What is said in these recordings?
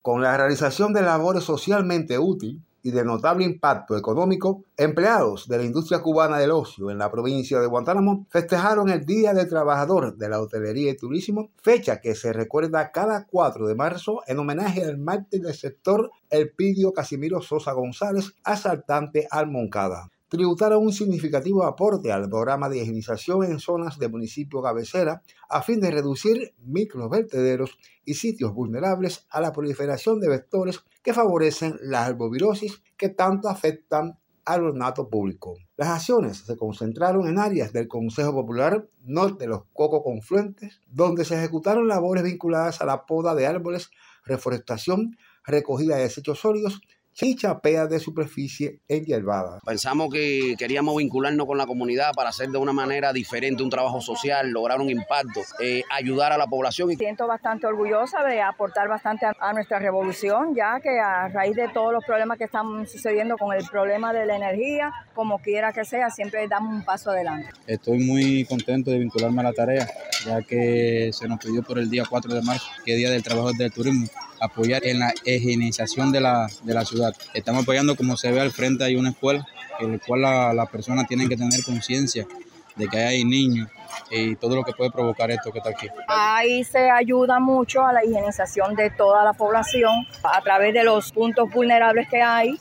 Con la realización de labores socialmente útiles y de notable impacto económico, empleados de la industria cubana del ocio en la provincia de Guantánamo festejaron el Día del Trabajador de la Hotelería y Turismo, fecha que se recuerda cada 4 de marzo en homenaje al mártir del sector Elpidio Casimiro Sosa González, asaltante al Moncada. Tributaron un significativo aporte al programa de higienización en zonas de municipio cabecera a fin de reducir microvertederos y sitios vulnerables a la proliferación de vectores que favorecen la arbovirosis que tanto afectan al ornato público. Las acciones se concentraron en áreas del Consejo Popular Norte de los Cocos Confluentes, donde se ejecutaron labores vinculadas a la poda de árboles, reforestación, recogida de desechos sólidos y chapea de superficie enhierbada. Pensamos que queríamos vincularnos con la comunidad para hacer de una manera diferente un trabajo social, lograr un impacto, ayudar a la población. Me siento bastante orgullosa de aportar bastante a nuestra revolución, ya que a raíz de todos los problemas que están sucediendo con el problema de la energía, como quiera que sea, siempre damos un paso adelante. Estoy muy contento de vincularme a la tarea, ya que se nos pidió por el día 4 de marzo, que es Día del Trabajador del Turismo, apoyar en la higienización de la ciudad. Estamos apoyando, como se ve al frente, hay una escuela en la cual las personas tienen que tener conciencia de que hay niños y todo lo que puede provocar esto que está aquí. Ahí se ayuda mucho a la higienización de toda la población a través de los puntos vulnerables que hay.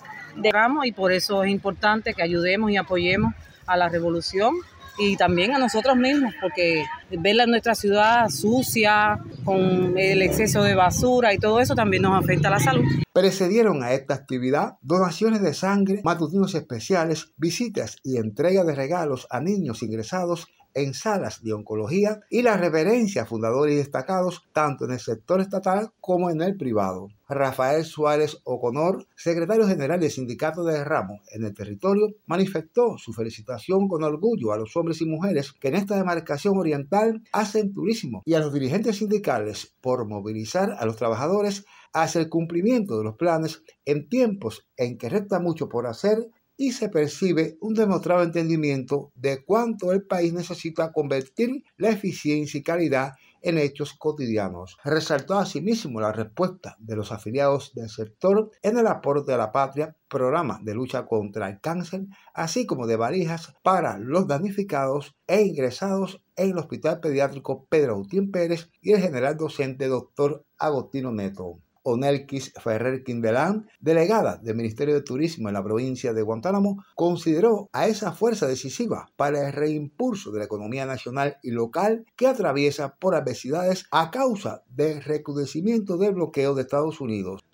Y por eso es importante que ayudemos y apoyemos a la revolución y también a nosotros mismos, porque verla en nuestra ciudad sucia, con el exceso de basura y todo eso también nos afecta a la salud. Precedieron a esta actividad donaciones de sangre, matutinos especiales, visitas y entrega de regalos a niños ingresados en salas de oncología y la reverencia a fundadores destacados tanto en el sector estatal como en el privado. Rafael Suárez O'Connor, secretario general del Sindicato de Ramos en el territorio, manifestó su felicitación con orgullo a los hombres y mujeres que en esta demarcación oriental hacen turismo y a los dirigentes sindicales por movilizar a los trabajadores hacia el cumplimiento de los planes en tiempos en que resta mucho por hacer y se percibe un demostrado entendimiento de cuánto el país necesita convertir la eficiencia y calidad en hechos cotidianos. Resaltó asimismo la respuesta de los afiliados del sector en el aporte a la patria, programa de lucha contra el cáncer, así como de valijas para los damnificados e ingresados en el Hospital Pediátrico Pedro Agustín Pérez y el general docente Dr. Agostino Neto. Onelkis Ferrer Quindelán, delegada del Ministerio de Turismo en la provincia de Guantánamo, consideró a esa fuerza decisiva para el reimpulso de la economía nacional y local que atraviesa por adversidades a causa del recrudecimiento del bloqueo de Estados Unidos.